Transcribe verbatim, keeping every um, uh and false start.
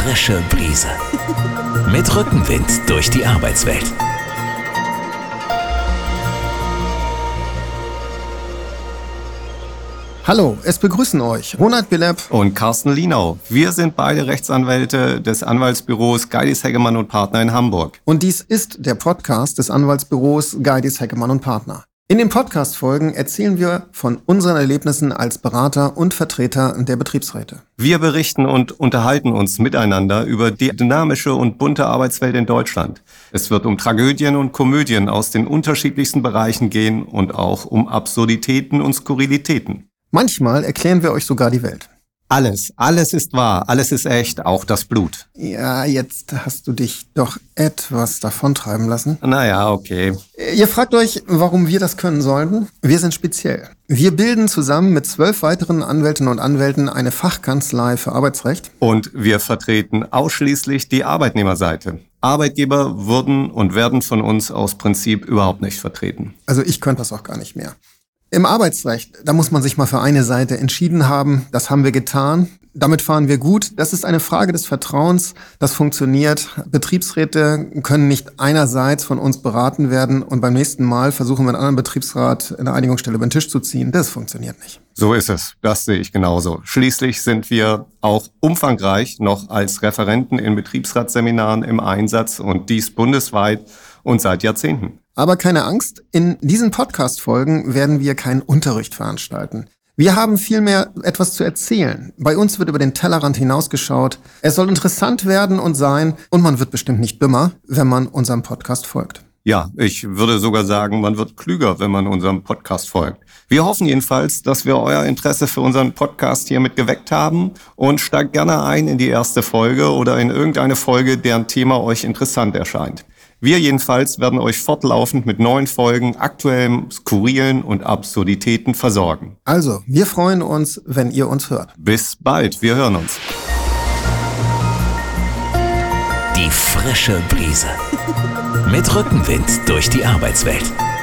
frische Brise. Mit Rückenwind durch die Arbeitswelt. Hallo, es begrüßen euch Ronald Billep und Carsten Lienau. Wir sind beide Rechtsanwälte des Anwaltsbüros Geidis, Heggemann und Partner in Hamburg. Und dies ist der Podcast des Anwaltsbüros Geidis, Heggemann und Partner. In den Podcast-Folgen erzählen wir von unseren Erlebnissen als Berater und Vertreter der Betriebsräte. Wir berichten und unterhalten uns miteinander über die dynamische und bunte Arbeitswelt in Deutschland. Es wird um Tragödien und Komödien aus den unterschiedlichsten Bereichen gehen und auch um Absurditäten und Skurrilitäten. Manchmal erklären wir euch sogar die Welt. Alles, alles ist wahr, alles ist echt, auch das Blut. Ja, jetzt hast du dich doch etwas davontreiben lassen. Naja, okay. Ihr fragt euch, warum wir das können sollten? Wir sind speziell. Wir bilden zusammen mit zwölf weiteren Anwältinnen und Anwälten eine Fachkanzlei für Arbeitsrecht. Und wir vertreten ausschließlich die Arbeitnehmerseite. Arbeitgeber wurden und werden von uns aus Prinzip überhaupt nicht vertreten. Also ich könnte das auch gar nicht mehr. Im Arbeitsrecht, da muss man sich mal für eine Seite entschieden haben. Das haben wir getan. Damit fahren wir gut. Das ist eine Frage des Vertrauens. Das funktioniert. Betriebsräte können nicht einerseits von uns beraten werden und beim nächsten Mal versuchen wir einen anderen Betriebsrat in der Einigungsstelle über den Tisch zu ziehen. Das funktioniert nicht. So ist es. Das sehe ich genauso. Schließlich sind wir auch umfangreich noch als Referenten in Betriebsratsseminaren im Einsatz und dies bundesweit und seit Jahrzehnten. Aber keine Angst, in diesen Podcast-Folgen werden wir keinen Unterricht veranstalten. Wir haben vielmehr etwas zu erzählen. Bei uns wird über den Tellerrand hinausgeschaut. Es soll interessant werden und sein und man wird bestimmt nicht dümmer, wenn man unserem Podcast folgt. Ja, ich würde sogar sagen, man wird klüger, wenn man unserem Podcast folgt. Wir hoffen jedenfalls, dass wir euer Interesse für unseren Podcast hiermit geweckt haben und steigt gerne ein in die erste Folge oder in irgendeine Folge, deren Thema euch interessant erscheint. Wir jedenfalls werden euch fortlaufend mit neuen Folgen, aktuellem, skurrilen und Absurditäten versorgen. Also, wir freuen uns, wenn ihr uns hört. Bis bald, wir hören uns. Die frische Brise. Mit Rückenwind durch die Arbeitswelt.